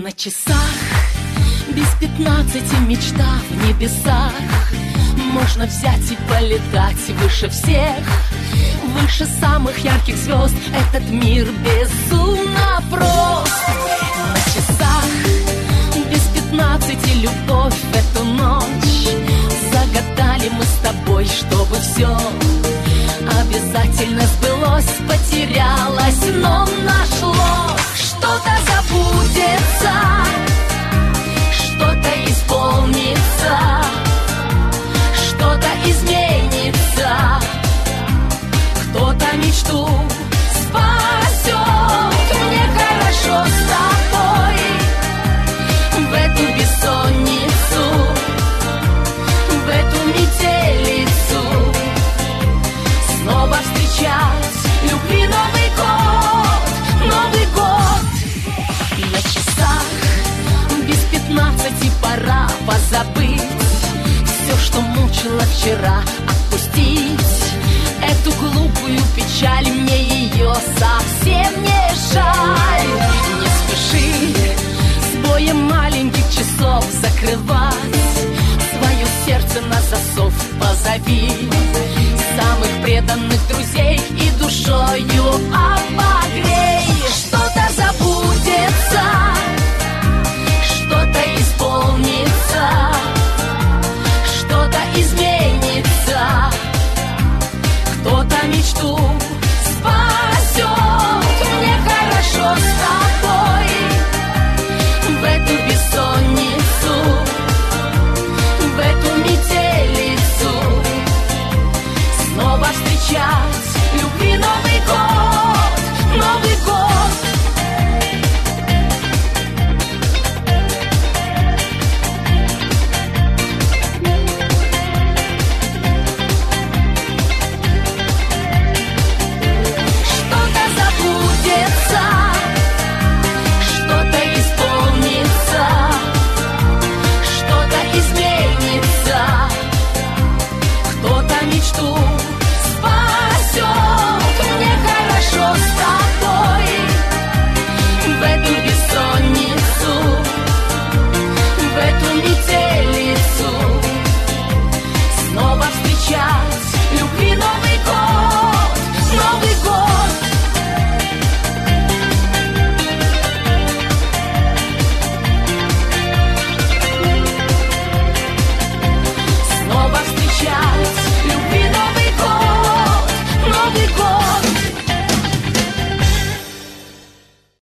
На часах без 15 мечта в небесах. Можно взять и полетать выше всех, выше самых ярких звезд. Этот мир безумно прост. На часах без 15 любовь в эту ночь. Загадали мы с тобой, чтобы все обязательно сбылось. Потерялось, но нашлось. Что-то забудется, что-то исполнится, что-то изменится, кто-то мечту спасет. Мне хорошо с тобой в эту бессонницу, в эту метелицу. Снова встречать любви Новый год, Новый год. На часах без 15 пора позабыть все, что мучило вчера, отпустить эту глупую печаль. Мне ее совсем не жаль. Не спеши с боем маленьких часов закрывать свое сердце на засов. Позови самых преданных друзей и душою обогрей.